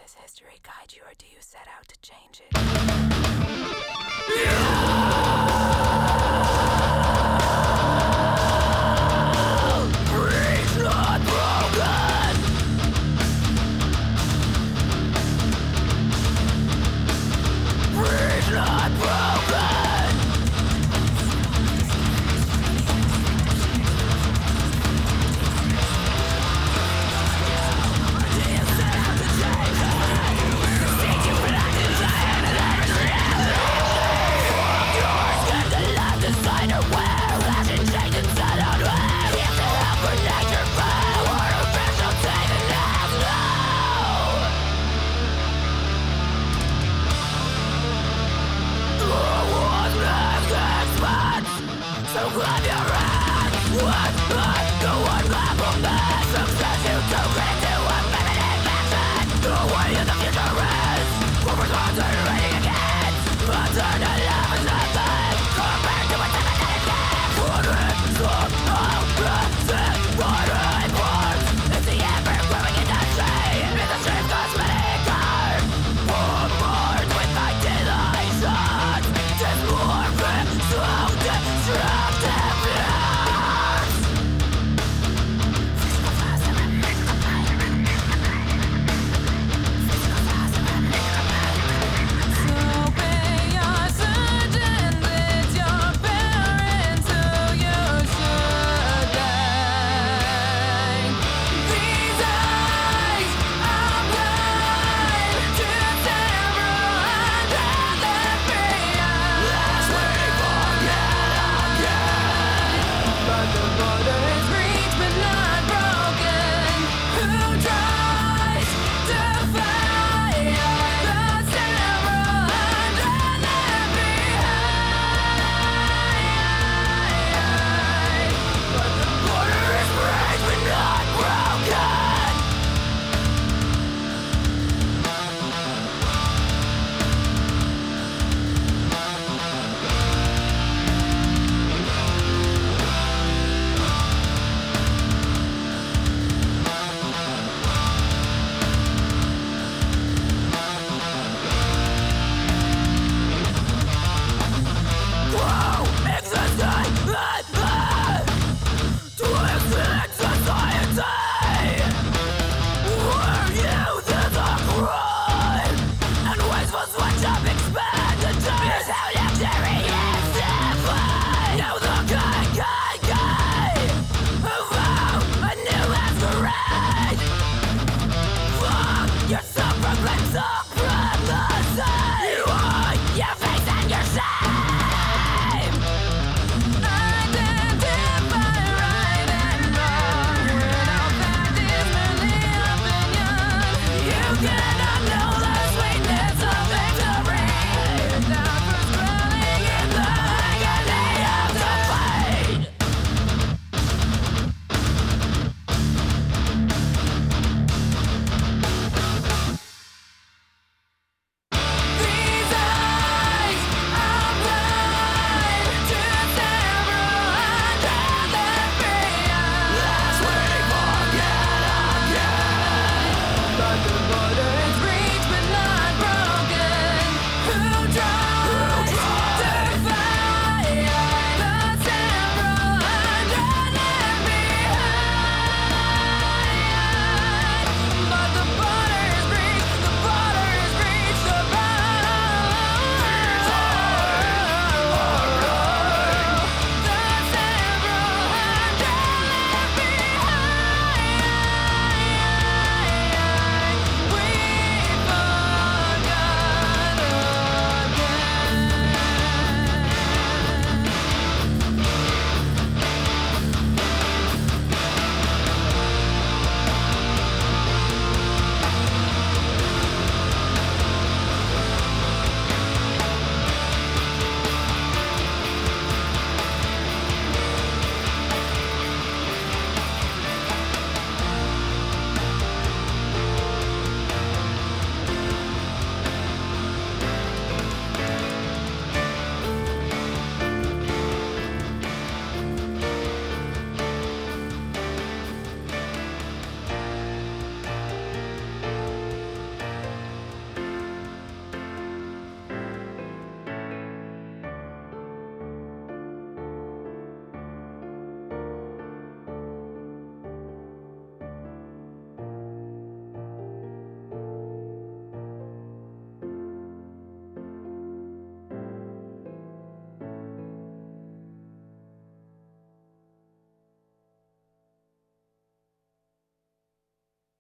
Does history guide you, or do you set out to change it? Breathe not broken. Breathe not broken. Do you set out to change it? Did you put out the giant and every reality? Yours get the left inside of where action change inside out where if the help for nature power official take the next now. What next expands? So clap your hands. What the one clap of man? Success you don't get to a feminine passion. The way of the future is Rovers concentrating again. Until the love is nothing compared to a time that is dead. What is some opposite? What it was? It's the ever-growing industry. It's a cheap cosmetic art. Bombard with idealization. Dysmorphic, so destructive plans. Physical fast and mental command. Physical fast and mental command. So pay your surgeon with your parents who you should die. These eyes are blind to several hundred prayers. Last we forget again. But the border is breached but not broken. Who tries to fight the several hundred left behind? But the border is breached but not broken. Whoa, existing twisted society where youth is a crime and wasteful switch up expenditure is how luxury is defined. Now the guy who found a new masquerade. Fuck your self-proclaimed supremacy. You hide your face and your shame. Identify right and wrong without fact is merely opinion. You can